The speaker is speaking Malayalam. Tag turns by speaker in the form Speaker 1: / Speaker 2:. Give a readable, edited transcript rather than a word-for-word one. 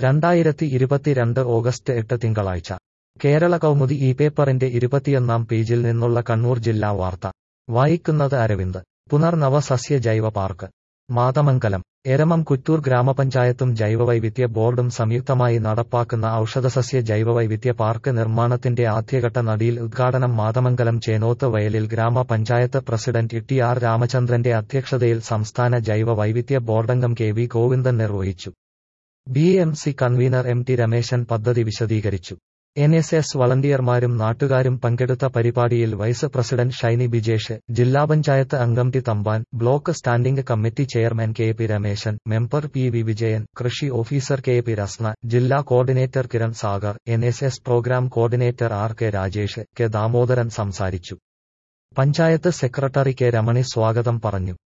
Speaker 1: 2022 ഓഗസ്റ്റ് 8 തിങ്കളാഴ്ച കേരള കൗമുദി ഈ പേപ്പറിന്റെ 21 പേജിൽ നിന്നുള്ള കണ്ണൂർ ജില്ലാ വാർത്ത വായിക്കുന്നത് അരവിന്ദ്. പുനർനവ സസ്യ ജൈവ പാർക്ക് മാതമംഗലം. എരമം കുറ്റൂർ ഗ്രാമപഞ്ചായത്തും ജൈവവൈവിധ്യ ബോർഡും സംയുക്തമായി നടപ്പാക്കുന്ന ഔഷധസസ്യ ജൈവവൈവിധ്യ പാർക്ക് നിർമ്മാണത്തിന്റെ ആദ്യഘട്ട നടീൽ ഉദ്ഘാടനം മാതമംഗലം ചേനോത്ത് വയലിൽ ഗ്രാമപഞ്ചായത്ത് പ്രസിഡന്റ് ടി.ആർ. രാമചന്ദ്രന്റെ അധ്യക്ഷതയിൽ സംസ്ഥാന ജൈവ വൈവിധ്യ ബോർഡംഗം കെ.വി. ഗോവിന്ദൻ നിർവഹിച്ചു. ബി.എം.സി കൺവീനർ എം.ടി. രമേശൻ പദ്ധതി വിശദീകരിച്ചു. എൻ.എസ്.എസ് വളണ്ടിയർമാരും നാട്ടുകാരും പങ്കെടുത്ത പരിപാടിയിൽ വൈസ് പ്രസിഡന്റ് ഷൈനി ബിജേഷ്, ജില്ലാ പഞ്ചായത്ത് അംഗം T Thampan, block standing committee chairman K P. Rameshan, member P V. Vijayan, കൃഷി ഓഫീസർ കെ.പി. രസ്ന, ജില്ലാ coordinator Kiran Sagar, NSS programme coordinator R. K. Rajesh, K. Damodaran സംസാരിച്ചു. Panchayat secretary K. രമണി സ്വാഗതം പറഞ്ഞു.